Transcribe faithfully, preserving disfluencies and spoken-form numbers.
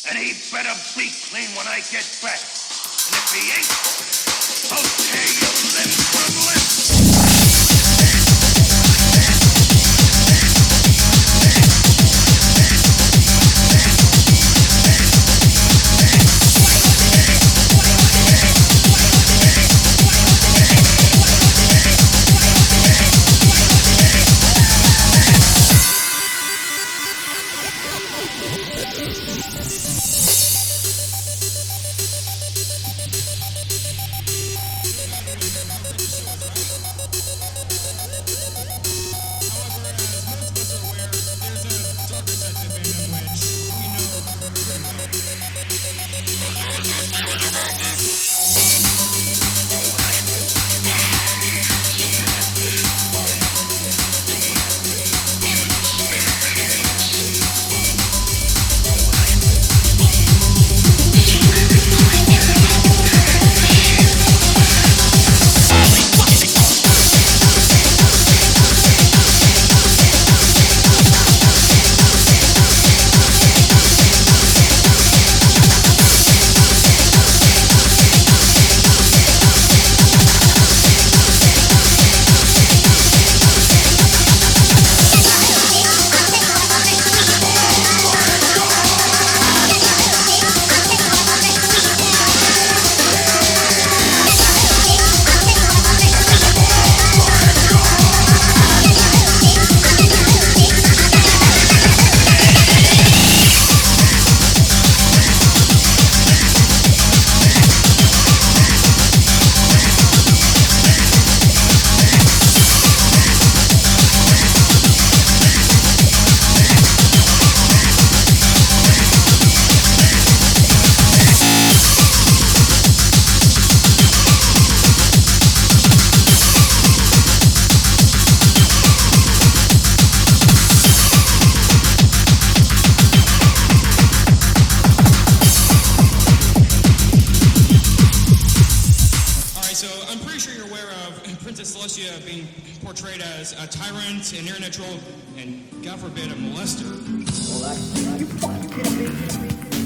And he better be clean when I get back. And if he ain't, I'll tear you limb from limb. Celestia being portrayed as a tyrant, an internet troll, and God forbid, a molester. Well, that's, you fucking kidding me?